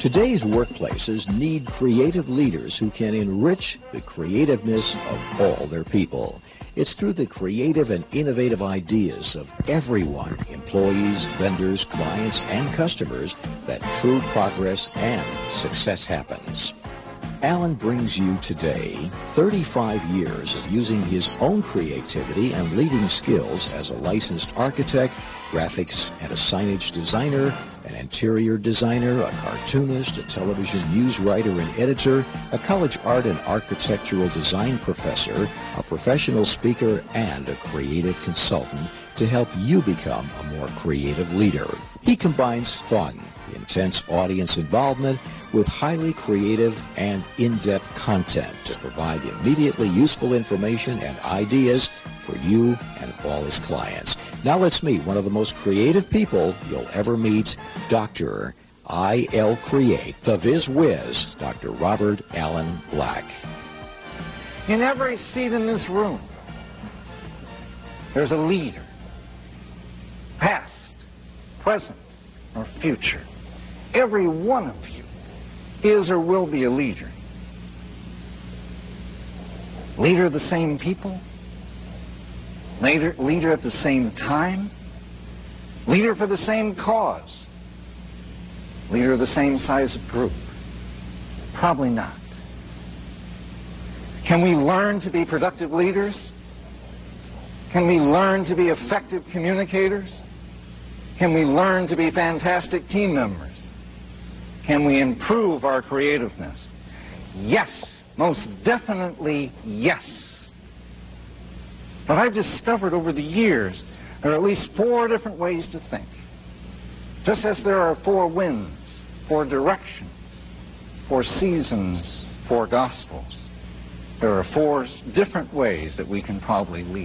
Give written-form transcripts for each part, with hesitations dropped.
Today's workplaces need creative leaders who can enrich the creativeness of all their people. It's through the creative and innovative ideas of everyone, employees, vendors, clients, and customers, that true progress and success happens. Alan brings you today 35 years of using his own creativity and leading skills as a licensed architect, graphics and a signage designer, an interior designer, a cartoonist, a television news writer and editor, a college art and architectural design professor, a professional speaker, and a creative consultant to help you become a more creative leader. He combines fun, intense audience involvement with highly creative and in-depth content to provide immediately useful information and ideas for you and all his clients. Now let's meet one of the most creative people you'll ever meet, Dr. I.L. Create, the Viz Wiz, Dr. Robert Allen Black. In every seat in this room, there's a leader, past, present, or future. Every one of you is or will be a leader. Leader of the same people, leader at the same time, leader for the same cause, leader of the same size of group. Probably not. Can we learn to be productive leaders? Can we learn to be effective communicators? Can we learn to be fantastic team members? Can we improve our creativeness? Yes, most definitely yes. But I've discovered over the years there are at least 4 different ways to think. Just as there are 4 winds, 4 directions, 4 seasons, 4 gospels, there are 4 different ways that we can probably lead.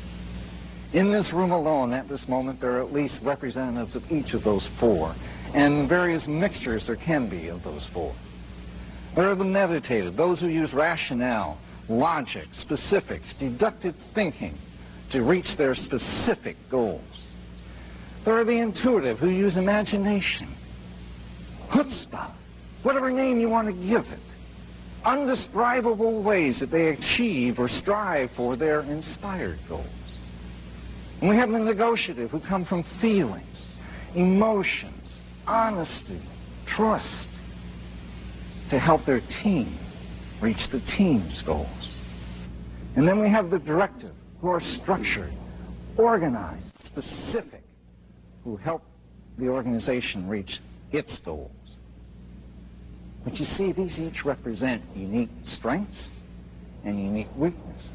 In this room alone at this moment, there are at least representatives of each of those 4, and various mixtures there can be of those 4. There are the meditative, those who use rationale, logic, specifics, deductive thinking to reach their specific goals. There are the intuitive, who use imagination, chutzpah, whatever name you want to give it, undescribable ways that they achieve or strive for their inspired goals. And we have the negotiative, who come from feelings, emotions, honesty, trust, to help their team reach the team's goals. And then we have the directive, who are structured, organized, specific, who help the organization reach its goals. But you see, these each represent unique strengths and unique weaknesses.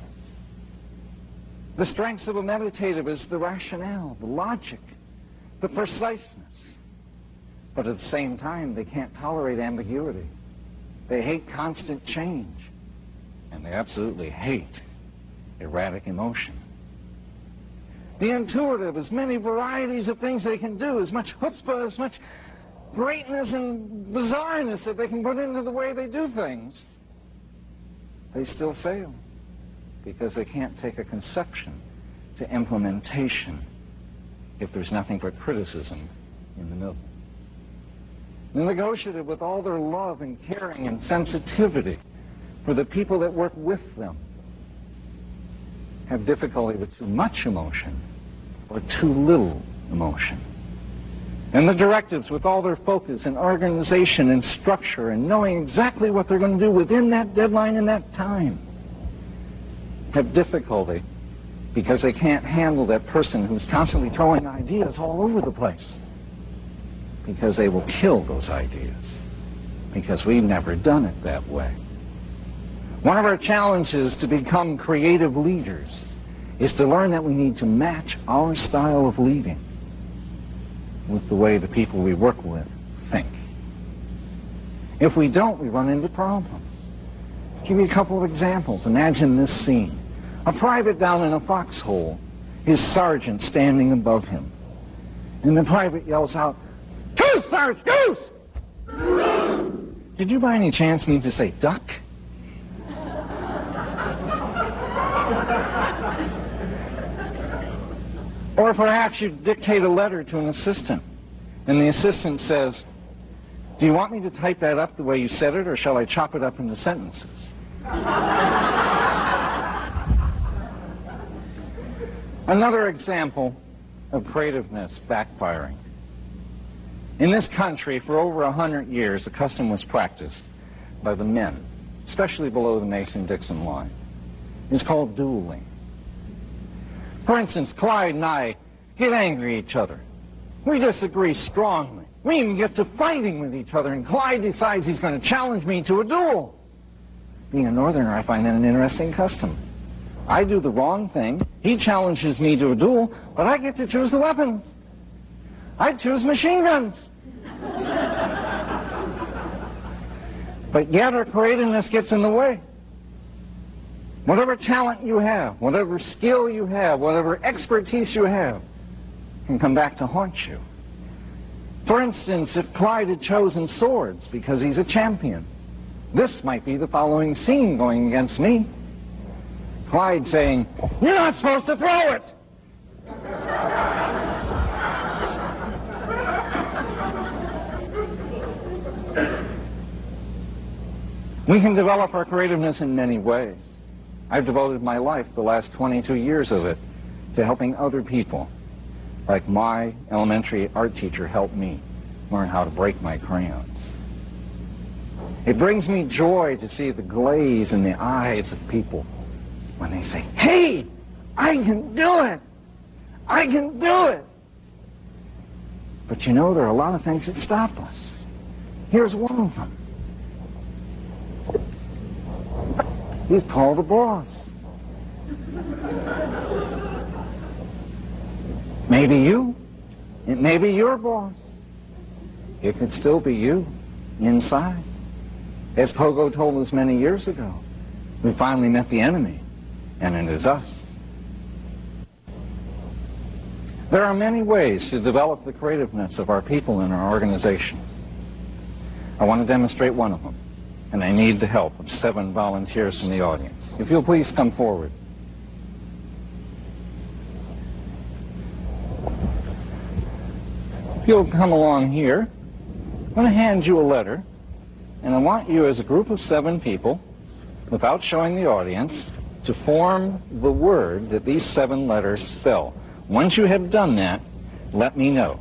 The strengths of a meditative is the rationale, the logic, the preciseness. But at the same time, they can't tolerate ambiguity. They hate constant change. And they absolutely hate erratic emotion. The intuitive has many varieties of things they can do, as much chutzpah, as much greatness and bizarreness that they can put into the way they do things. They still fail because they can't take a conception to implementation if there's nothing but criticism in the middle. The negotiative, with all their love and caring and sensitivity for the people that work with them, have difficulty with too much emotion or too little emotion. And the directives, with all their focus and organization and structure and knowing exactly what they're going to do within that deadline and that time, have difficulty because they can't handle that person who's constantly throwing ideas all over the place, because they will kill those ideas, because we've never done it that way. One of our challenges to become creative leaders is to learn that we need to match our style of leading with the way the people we work with think. If we don't, we run into problems. I'll give you a couple of examples. Imagine this scene. A private down in a foxhole, his sergeant standing above him. And the private yells out, "Goose, Sarge, goose!" Did you by any chance need to say duck? Or perhaps you dictate a letter to an assistant, and the assistant says, Do you want me to type that up the way you said it, or shall I chop it up into sentences? Another example of creativeness backfiring. In this country, for over 100 years, a custom was practiced by the men, especially below the Mason-Dixon line. It's called dueling. For instance, Clyde and I get angry at each other. We disagree strongly. We even get to fighting with each other, and Clyde decides he's going to challenge me to a duel. Being a Northerner, I find that an interesting custom. I do the wrong thing, he challenges me to a duel, but I get to choose the weapons. I choose machine guns. But yet our creativeness gets in the way. Whatever talent you have, whatever skill you have, whatever expertise you have, can come back to haunt you. For instance, if Clyde had chosen swords because he's a champion, this might be the following scene going against me. Clyde saying, "You're not supposed to throw it!" We can develop our creativeness in many ways. I've devoted my life, the last 22 years of it, to helping other people, like my elementary art teacher helped me learn how to break my crayons. It brings me joy to see the glaze in the eyes of people when they say, "Hey, I can do it! I can do it!" But you know, there are a lot of things that stop us. Here's one of them. He's called a boss. Maybe you. It may be your boss. It could still be you inside. As Pogo told us many years ago, we finally met the enemy, and it is us. There are many ways to develop the creativeness of our people in our organizations. I want to demonstrate one of them, and I need the help of 7 volunteers from the audience. If you'll please come forward. If you'll come along here, I'm going to hand you a letter, and I want you as a group of 7 people, without showing the audience, to form the word that these 7 letters spell. Once you have done that, let me know.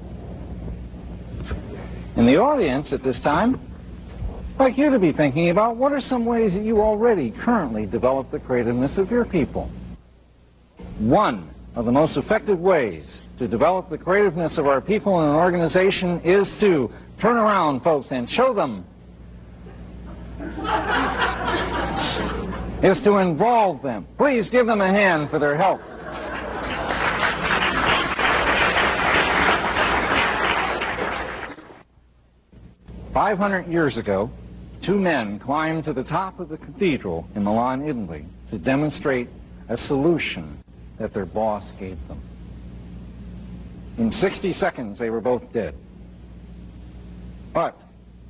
In the audience at this time, I'd like you to be thinking about what are some ways that you already currently develop the creativeness of your people. One of the most effective ways to develop the creativeness of our people in an organization is to turn around, folks, and show them. Is to involve them. Please give them a hand for their help. "500 years ago, 2 men climbed to the top of the cathedral in Milan, Italy, to demonstrate a solution that their boss gave them. In 60 seconds, they were both dead. But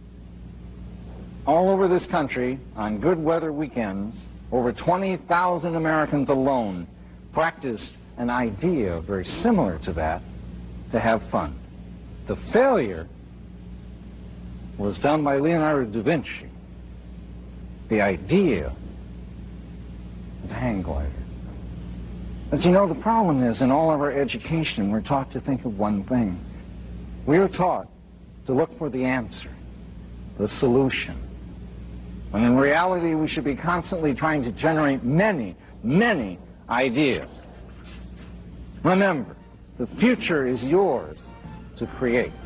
all over this country, on good weather weekends, over 20,000 Americans alone practiced an idea very similar to that, to have fun. The failure was done by Leonardo da Vinci. The idea was a hang glider. But you know, the problem is, in all of our education, we're taught to think of one thing. We are taught to look for the answer, the solution. When in reality, we should be constantly trying to generate many, many ideas. Remember, the future is yours to create.